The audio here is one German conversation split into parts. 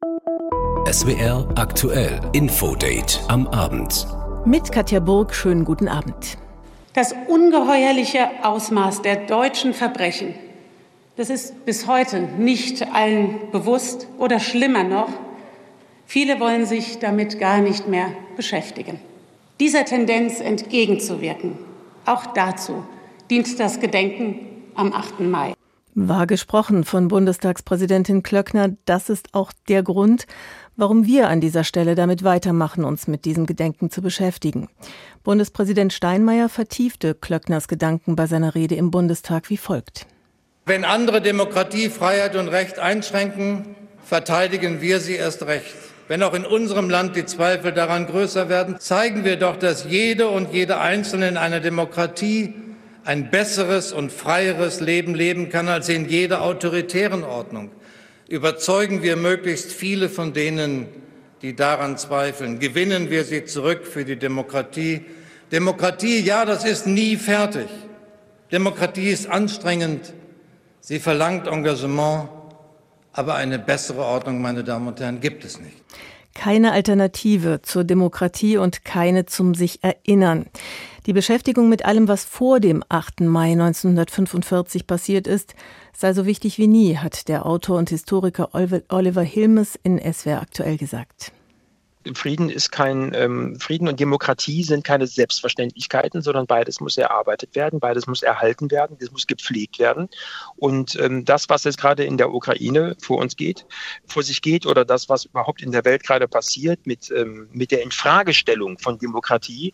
SWR aktuell Infodate am Abend. Mit Katja Burg, schönen guten Abend. Das ungeheuerliche Ausmaß der deutschen Verbrechen, das ist bis heute nicht allen bewusst oder schlimmer noch, viele wollen sich damit gar nicht mehr beschäftigen. Dieser Tendenz entgegenzuwirken, auch dazu dient das Gedenken am 8. Mai. War gesprochen von Bundestagspräsidentin Klöckner. Das ist auch der Grund, warum wir an dieser Stelle damit weitermachen, uns mit diesem Gedenken zu beschäftigen. Bundespräsident Steinmeier vertiefte Klöckners Gedanken bei seiner Rede im Bundestag wie folgt. Wenn andere Demokratie, Freiheit und Recht einschränken, verteidigen wir sie erst recht. Wenn auch in unserem Land die Zweifel daran größer werden, zeigen wir doch, dass jede und jede Einzelne in einer Demokratie ein besseres und freieres Leben leben kann als in jeder autoritären Ordnung. Überzeugen wir möglichst viele von denen, die daran zweifeln. Gewinnen wir sie zurück für die Demokratie. Demokratie, ja, das ist nie fertig. Demokratie ist anstrengend. Sie verlangt Engagement. Aber eine bessere Ordnung, meine Damen und Herren, gibt es nicht. Keine Alternative zur Demokratie und keine zum sich erinnern. Die Beschäftigung mit allem, was vor dem 8. Mai 1945 passiert ist, sei so wichtig wie nie, hat der Autor und Historiker Oliver Hilmes in SWR aktuell gesagt. Frieden und Demokratie sind keine Selbstverständlichkeiten, sondern beides muss erarbeitet werden, beides muss erhalten werden, das muss gepflegt werden. Und das, was jetzt gerade in der Ukraine vor sich geht, oder das, was überhaupt in der Welt gerade passiert mit der Infragestellung von Demokratie,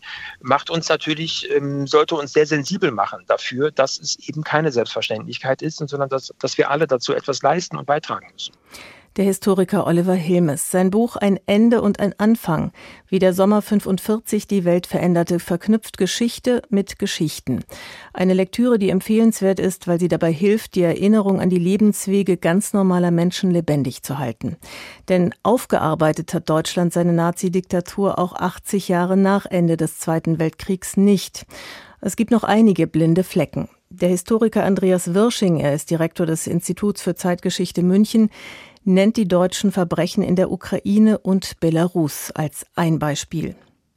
sollte uns sehr sensibel machen dafür, dass es eben keine Selbstverständlichkeit ist, sondern dass wir alle dazu etwas leisten und beitragen müssen. Der Historiker Oliver Hilmes. Sein Buch Ein Ende und ein Anfang, wie der Sommer 45 die Welt veränderte, verknüpft Geschichte mit Geschichten. Eine Lektüre, die empfehlenswert ist, weil sie dabei hilft, die Erinnerung an die Lebenswege ganz normaler Menschen lebendig zu halten. Denn aufgearbeitet hat Deutschland seine Nazi-Diktatur auch 80 Jahre nach Ende des Zweiten Weltkriegs nicht. Es gibt noch einige blinde Flecken. Der Historiker Andreas Wirsching, er ist Direktor des Instituts für Zeitgeschichte München, nennt die deutschen Verbrechen in der Ukraine und Belarus als ein Beispiel.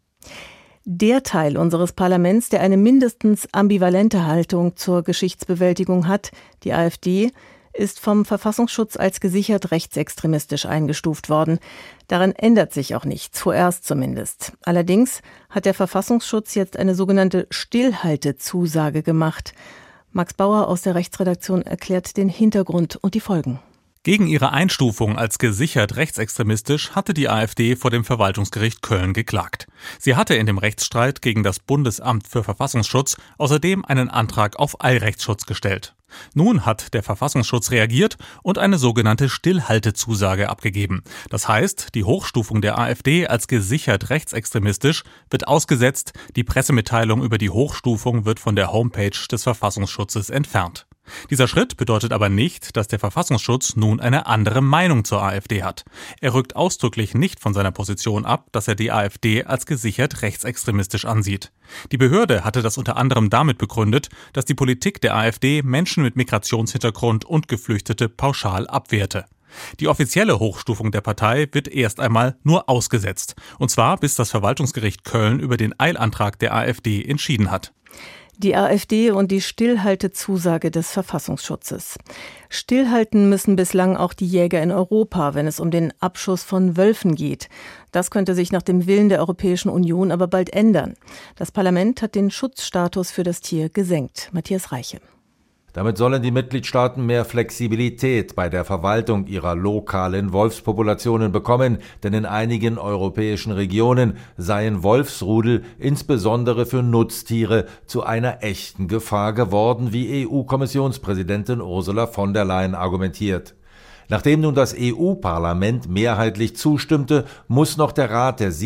Der Teil unseres Parlaments, der eine mindestens ambivalente Haltung zur Geschichtsbewältigung hat, die AfD, ist vom Verfassungsschutz als gesichert rechtsextremistisch eingestuft worden. Daran ändert sich auch nichts, vorerst zumindest. Allerdings hat der Verfassungsschutz jetzt eine sogenannte Stillhaltezusage gemacht. Max Bauer aus der Rechtsredaktion erklärt den Hintergrund und die Folgen. Gegen ihre Einstufung als gesichert rechtsextremistisch hatte die AfD vor dem Verwaltungsgericht Köln geklagt. Sie hatte in dem Rechtsstreit gegen das Bundesamt für Verfassungsschutz außerdem einen Antrag auf Eilrechtsschutz gestellt. Nun hat der Verfassungsschutz reagiert und eine sogenannte Stillhaltezusage abgegeben. Das heißt, die Hochstufung der AfD als gesichert rechtsextremistisch wird ausgesetzt, die Pressemitteilung über die Hochstufung wird von der Homepage des Verfassungsschutzes entfernt. Dieser Schritt bedeutet aber nicht, dass der Verfassungsschutz nun eine andere Meinung zur AfD hat. Er rückt ausdrücklich nicht von seiner Position ab, dass er die AfD als gesichert rechtsextremistisch ansieht. Die Behörde hatte das unter anderem damit begründet, dass die Politik der AfD Menschen mit Migrationshintergrund und Geflüchtete pauschal abwehrte. Die offizielle Hochstufung der Partei wird erst einmal nur ausgesetzt. Und zwar bis das Verwaltungsgericht Köln über den Eilantrag der AfD entschieden hat. Die AfD und die Stillhaltezusage des Verfassungsschutzes. Stillhalten müssen bislang auch die Jäger in Europa, wenn es um den Abschuss von Wölfen geht. Das könnte sich nach dem Willen der Europäischen Union aber bald ändern. Das Parlament hat den Schutzstatus für das Tier gesenkt. Matthias Reiche. Damit sollen die Mitgliedstaaten mehr Flexibilität bei der Verwaltung ihrer lokalen Wolfspopulationen bekommen, denn in einigen europäischen Regionen seien Wolfsrudel insbesondere für Nutztiere zu einer echten Gefahr geworden, wie EU-Kommissionspräsidentin Ursula von der Leyen argumentiert. Nachdem nun das EU-Parlament mehrheitlich zustimmte, muss noch der Rat der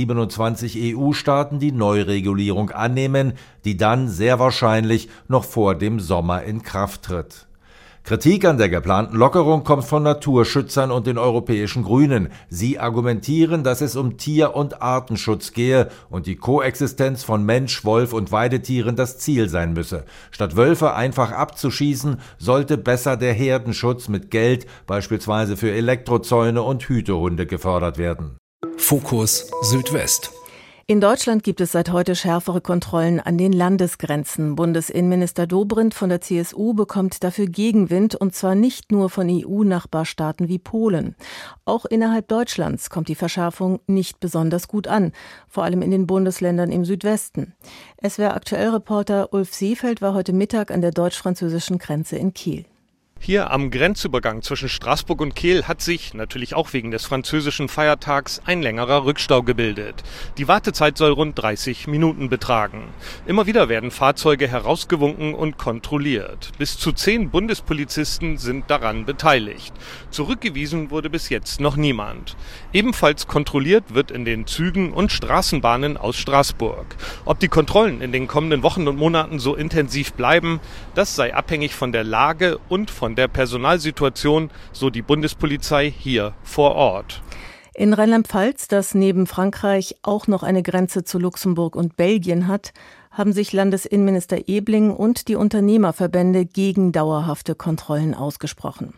27 EU-Staaten die Neuregulierung annehmen, die dann sehr wahrscheinlich noch vor dem Sommer in Kraft tritt. Kritik an der geplanten Lockerung kommt von Naturschützern und den europäischen Grünen. Sie argumentieren, dass es um Tier- und Artenschutz gehe und die Koexistenz von Mensch, Wolf und Weidetieren das Ziel sein müsse. Statt Wölfe einfach abzuschießen, sollte besser der Herdenschutz mit Geld, beispielsweise für Elektrozäune und Hütehunde, gefördert werden. Fokus Südwest. In Deutschland gibt es seit heute schärfere Kontrollen an den Landesgrenzen. Bundesinnenminister Dobrindt von der CSU bekommt dafür Gegenwind, und zwar nicht nur von EU-Nachbarstaaten wie Polen. Auch innerhalb Deutschlands kommt die Verschärfung nicht besonders gut an, vor allem in den Bundesländern im Südwesten. SWR-Aktuell-Reporter Ulf Seefeld war heute Mittag an der deutsch-französischen Grenze in Kiel. Hier am Grenzübergang zwischen Straßburg und Kehl hat sich, natürlich auch wegen des französischen Feiertags, ein längerer Rückstau gebildet. Die Wartezeit soll rund 30 Minuten betragen. Immer wieder werden Fahrzeuge herausgewunken und kontrolliert. Bis zu 10 Bundespolizisten sind daran beteiligt. Zurückgewiesen wurde bis jetzt noch niemand. Ebenfalls kontrolliert wird in den Zügen und Straßenbahnen aus Straßburg. Ob die Kontrollen in den kommenden Wochen und Monaten so intensiv bleiben, das sei abhängig von der Lage und von der Personalsituation, so die Bundespolizei hier vor Ort. In Rheinland-Pfalz, das neben Frankreich auch noch eine Grenze zu Luxemburg und Belgien hat, haben sich Landesinnenminister Ebling und die Unternehmerverbände gegen dauerhafte Kontrollen ausgesprochen.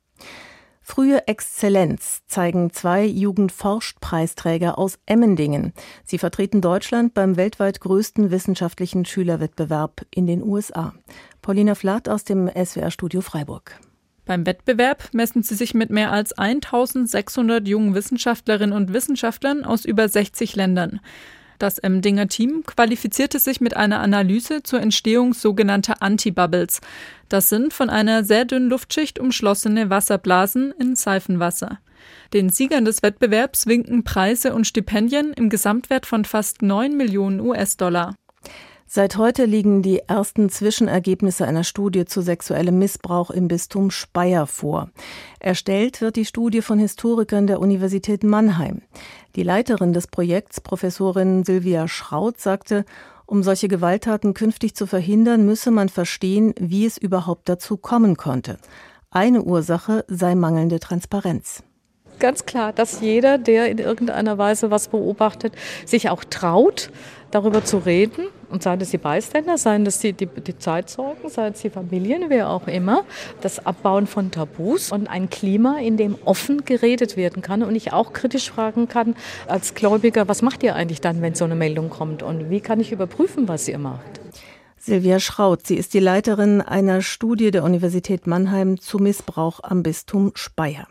Frühe Exzellenz zeigen 2 Jugendforscht-Preisträger aus Emmendingen. Sie vertreten Deutschland beim weltweit größten wissenschaftlichen Schülerwettbewerb in den USA. Paulina Flath aus dem SWR-Studio Freiburg. Beim Wettbewerb messen sie sich mit mehr als 1600 jungen Wissenschaftlerinnen und Wissenschaftlern aus über 60 Ländern. Das Emdinger Team qualifizierte sich mit einer Analyse zur Entstehung sogenannter Antibubbles. Das sind von einer sehr dünnen Luftschicht umschlossene Wasserblasen in Seifenwasser. Den Siegern des Wettbewerbs winken Preise und Stipendien im Gesamtwert von fast 9 Millionen US-Dollar. Seit heute liegen die ersten Zwischenergebnisse einer Studie zu sexuellem Missbrauch im Bistum Speyer vor. Erstellt wird die Studie von Historikern der Universität Mannheim. Die Leiterin des Projekts, Professorin Sylvia Schraut, sagte, um solche Gewalttaten künftig zu verhindern, müsse man verstehen, wie es überhaupt dazu kommen konnte. Eine Ursache sei mangelnde Transparenz. Ganz klar, dass jeder, der in irgendeiner Weise was beobachtet, sich auch traut, darüber zu reden. Und seien es die Bystander, seien es die Zeitzeugen, seien es die Familien, wer auch immer. Das Abbauen von Tabus und ein Klima, in dem offen geredet werden kann und ich auch kritisch fragen kann als Gläubiger, was macht ihr eigentlich dann, wenn so eine Meldung kommt und wie kann ich überprüfen, was ihr macht? Sylvia Schraut, sie ist die Leiterin einer Studie der Universität Mannheim zu Missbrauch am Bistum Speyer.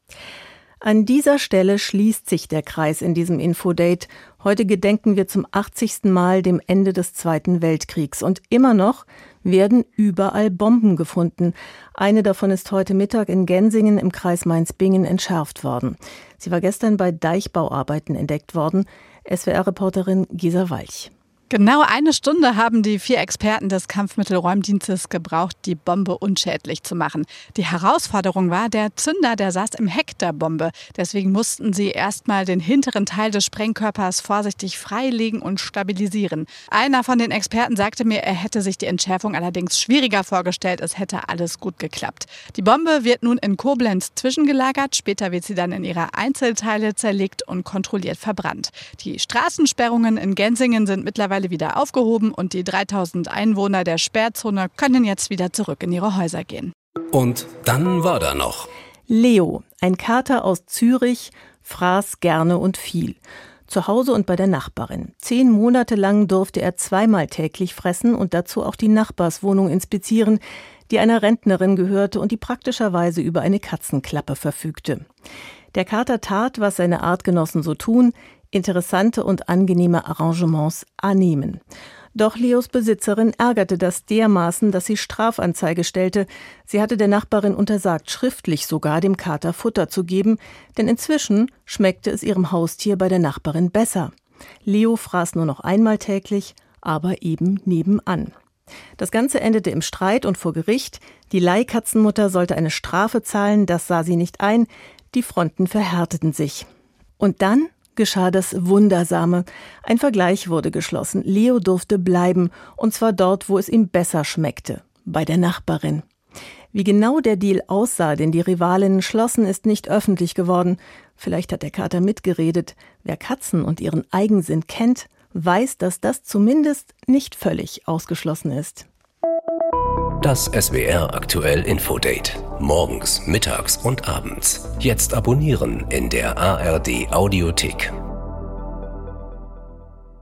An dieser Stelle schließt sich der Kreis in diesem Infodate. Heute gedenken wir zum 80. Mal dem Ende des Zweiten Weltkriegs. Und immer noch werden überall Bomben gefunden. Eine davon ist heute Mittag in Gensingen im Kreis Mainz-Bingen entschärft worden. Sie war gestern bei Deichbauarbeiten entdeckt worden. SWR-Reporterin Gisa Walch. Genau 1 Stunde haben die 4 Experten des Kampfmittelräumdienstes gebraucht, die Bombe unschädlich zu machen. Die Herausforderung war, der Zünder, der saß im Heck der Bombe. Deswegen mussten sie erstmal den hinteren Teil des Sprengkörpers vorsichtig freilegen und stabilisieren. Einer von den Experten sagte mir, er hätte sich die Entschärfung allerdings schwieriger vorgestellt. Es hätte alles gut geklappt. Die Bombe wird nun in Koblenz zwischengelagert. Später wird sie dann in ihre Einzelteile zerlegt und kontrolliert verbrannt. Die Straßensperrungen in Gensingen sind mittlerweile wieder aufgehoben und die 3000 Einwohner der Sperrzone können jetzt wieder zurück in ihre Häuser gehen. Und dann war da noch Leo, ein Kater aus Zürich, fraß gerne und viel. Zu Hause und bei der Nachbarin. 10 Monate lang durfte er 2-mal täglich fressen und dazu auch die Nachbarswohnung inspizieren, die einer Rentnerin gehörte und die praktischerweise über eine Katzenklappe verfügte. Der Kater tat, was seine Artgenossen so tun, interessante und angenehme Arrangements annehmen. Doch Leos Besitzerin ärgerte das dermaßen, dass sie Strafanzeige stellte. Sie hatte der Nachbarin untersagt, schriftlich sogar dem Kater Futter zu geben, denn inzwischen schmeckte es ihrem Haustier bei der Nachbarin besser. Leo fraß nur noch 1-mal täglich, aber eben nebenan. Das Ganze endete im Streit und vor Gericht. Die Leihkatzenmutter sollte eine Strafe zahlen, das sah sie nicht ein. Die Fronten verhärteten sich. Und dann geschah das Wundersame. Ein Vergleich wurde geschlossen. Leo durfte bleiben, und zwar dort, wo es ihm besser schmeckte, bei der Nachbarin. Wie genau der Deal aussah, den die Rivalinnen schlossen, ist nicht öffentlich geworden. Vielleicht hat der Kater mitgeredet. Wer Katzen und ihren Eigensinn kennt, weiß, dass das zumindest nicht völlig ausgeschlossen ist. Das SWR Aktuell Infodate. Morgens, mittags und abends. Jetzt abonnieren in der ARD Audiothek.